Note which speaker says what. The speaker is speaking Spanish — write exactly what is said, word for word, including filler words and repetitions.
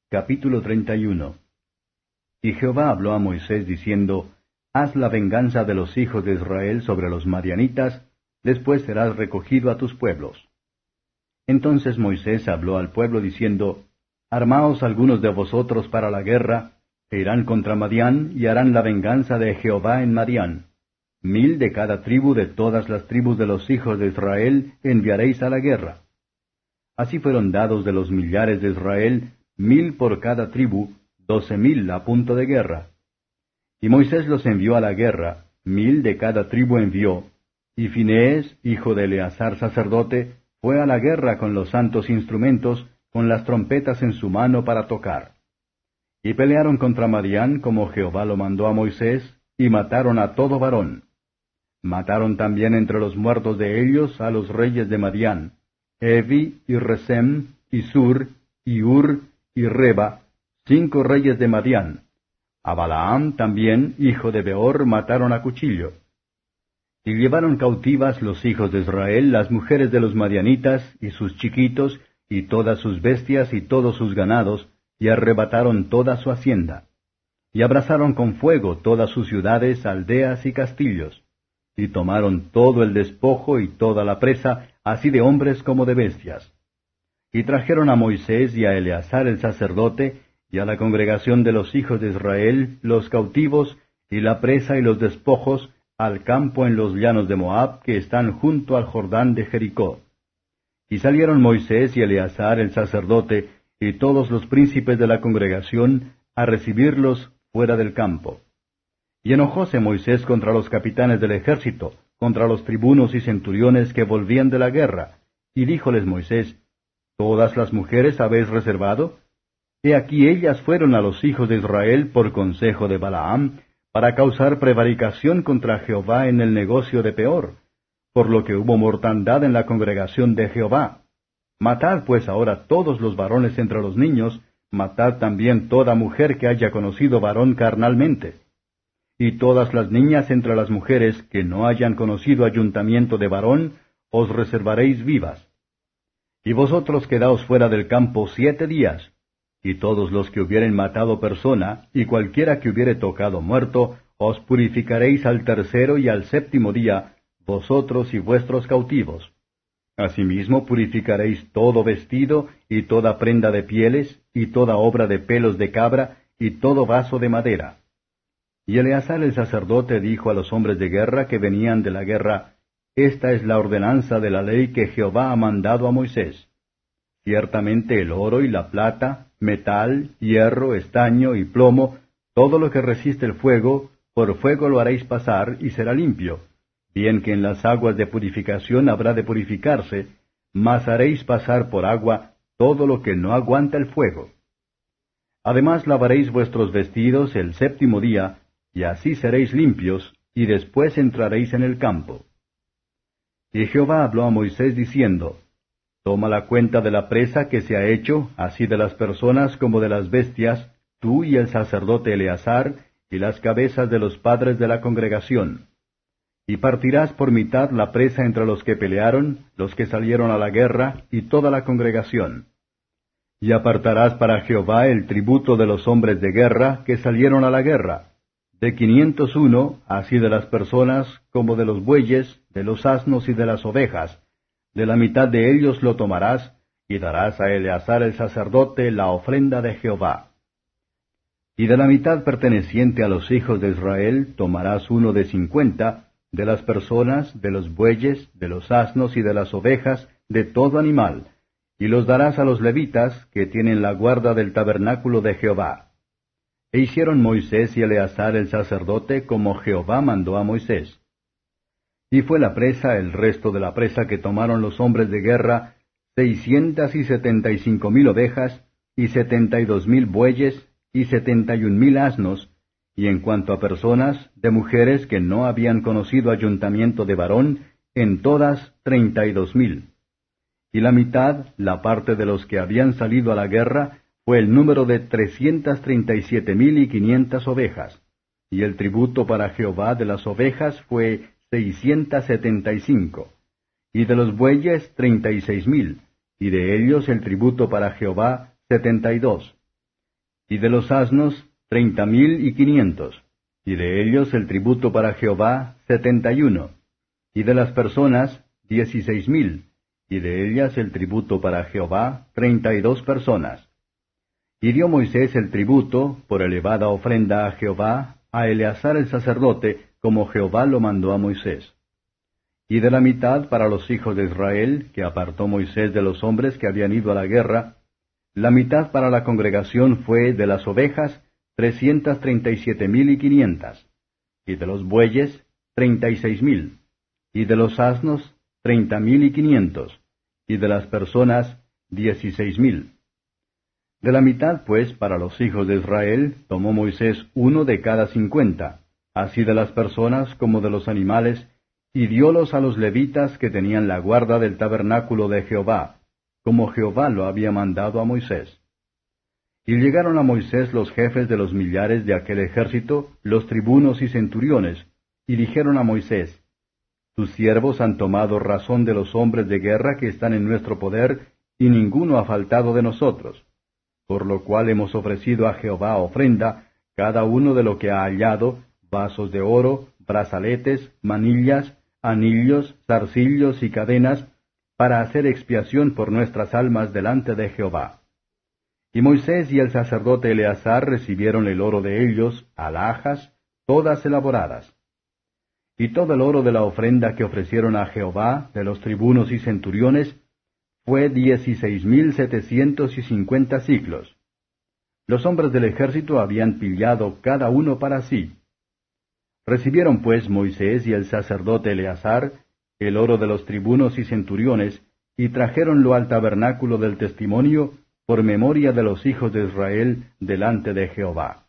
Speaker 1: Capítulo treinta y uno. Y Jehová habló a Moisés diciendo, Haz la venganza de los hijos de Israel sobre los madianitas, después serás recogido a tus pueblos. Entonces Moisés habló al pueblo diciendo, Armaos algunos de vosotros para la guerra, e irán contra Madián, y harán la venganza de Jehová en Madián. Mil de cada tribu de todas las tribus de los hijos de Israel enviaréis a la guerra. Así fueron dados de los millares de Israel, mil por cada tribu, doce mil a punto de guerra. Y Moisés los envió a la guerra, mil de cada tribu envió, y Finees, hijo de Eleazar sacerdote, fue a la guerra con los santos instrumentos, con las trompetas en su mano para tocar. Y pelearon contra Madián como Jehová lo mandó a Moisés, y mataron a todo varón. Mataron también entre los muertos de ellos a los reyes de Madián, Evi, y Resem, y Sur, y Ur, y Reba, cinco reyes de Madián. A Balaam también, hijo de Beor, mataron a cuchillo. Y llevaron cautivas los hijos de Israel las mujeres de los madianitas, y sus chiquitos, y todas sus bestias, y todos sus ganados, y arrebataron toda su hacienda. Y abrazaron con fuego todas sus ciudades, aldeas y castillos. Y tomaron todo el despojo y toda la presa, así de hombres como de bestias. Y trajeron a Moisés y a Eleazar el sacerdote, y a la congregación de los hijos de Israel, los cautivos, y la presa y los despojos, al campo en los llanos de Moab, que están junto al Jordán de Jericó. Y salieron Moisés y Eleazar el sacerdote, y todos los príncipes de la congregación, a recibirlos fuera del campo. Y enojóse Moisés contra los capitanes del ejército, contra los tribunos y centuriones que volvían de la guerra, y díjoles Moisés, ¿Todas las mujeres habéis reservado? He aquí ellas fueron a los hijos de Israel por consejo de Balaam, para causar prevaricación contra Jehová en el negocio de Peor, por lo que hubo mortandad en la congregación de Jehová. Matad pues ahora todos los varones entre los niños, matad también toda mujer que haya conocido varón carnalmente. Y todas las niñas entre las mujeres que no hayan conocido ayuntamiento de varón, os reservaréis vivas. Y vosotros quedaos fuera del campo siete días, y todos los que hubieren matado persona, y cualquiera que hubiere tocado muerto, os purificaréis al tercero y al séptimo día, vosotros y vuestros cautivos. Asimismo purificaréis todo vestido, y toda prenda de pieles, y toda obra de pelos de cabra, y todo vaso de madera. Y Eleazar el sacerdote dijo a los hombres de guerra que venían de la guerra, Esta es la ordenanza de la ley que Jehová ha mandado a Moisés. Ciertamente el oro y la plata, metal, hierro, estaño y plomo, todo lo que resiste el fuego, por fuego lo haréis pasar y será limpio, bien que en las aguas de purificación habrá de purificarse, mas haréis pasar por agua todo lo que no aguanta el fuego. Además lavaréis vuestros vestidos el séptimo día, y así seréis limpios, y después entraréis en el campo. Y Jehová habló a Moisés diciendo, Toma la cuenta de la presa que se ha hecho, así de las personas como de las bestias, tú y el sacerdote Eleazar, y las cabezas de los padres de la congregación. Y partirás por mitad la presa entre los que pelearon, los que salieron a la guerra, y toda la congregación. Y apartarás para Jehová el tributo de los hombres de guerra que salieron a la guerra, de quinientos uno, así de las personas como de los bueyes, de los asnos y de las ovejas. De la mitad de ellos lo tomarás, y darás a Eleazar el sacerdote la ofrenda de Jehová. Y de la mitad perteneciente a los hijos de Israel tomarás uno de cincuenta, de las personas, de los bueyes, de los asnos y de las ovejas, de todo animal, y los darás a los levitas, que tienen la guarda del tabernáculo de Jehová. E hicieron Moisés y Eleazar el sacerdote como Jehová mandó a Moisés. Y fue la presa, el resto de la presa que tomaron los hombres de guerra, seiscientas y setenta y cinco mil ovejas, y setenta y dos mil bueyes, y setenta y un mil asnos, y en cuanto a personas, de mujeres que no habían conocido ayuntamiento de varón, en todas treinta y dos mil. Y la mitad, la parte de los que habían salido a la guerra, fue el número de trescientas treinta y siete mil y quinientas ovejas. Y el tributo para Jehová de las ovejas fue seiscientas setenta y cinco. Y de los bueyes treinta y seis mil, y de ellos el tributo para Jehová setenta y dos. y de los asnos treinta mil y quinientos, y de ellos el tributo para Jehová setenta y uno, y de las personas dieciséis mil, y de ellas el tributo para Jehová treinta y dos personas. Y dio Moisés el tributo, por elevada ofrenda a Jehová, a Eleazar el sacerdote, como Jehová lo mandó a Moisés. Y de la mitad para los hijos de Israel, que apartó Moisés de los hombres que habían ido a la guerra, la mitad para la congregación fue de las ovejas, trescientas treinta y siete mil y quinientas, y de los bueyes, treinta y seis mil, y de los asnos, treinta mil y quinientos, y de las personas, dieciséis mil. De la mitad, pues, para los hijos de Israel, tomó Moisés uno de cada cincuenta, así de las personas como de los animales, y diólos a los levitas que tenían la guarda del tabernáculo de Jehová, como Jehová lo había mandado a Moisés. Y llegaron a Moisés los jefes de los millares de aquel ejército, los tribunos y centuriones, y dijeron a Moisés, Tus siervos han tomado razón de los hombres de guerra que están en nuestro poder, y ninguno ha faltado de nosotros. Por lo cual hemos ofrecido a Jehová ofrenda, cada uno de lo que ha hallado, vasos de oro, brazaletes, manillas, anillos, zarcillos y cadenas, para hacer expiación por nuestras almas delante de Jehová. Y Moisés y el sacerdote Eleazar recibieron el oro de ellos, alhajas, todas elaboradas. Y todo el oro de la ofrenda que ofrecieron a Jehová, de los tribunos y centuriones, fue dieciséis mil setecientos y cincuenta siclos. Los hombres del ejército habían pillado cada uno para sí. Recibieron pues Moisés y el sacerdote Eleazar el oro de los tribunos y centuriones, y trajéronlo al tabernáculo del testimonio, por memoria de los hijos de Israel delante de Jehová.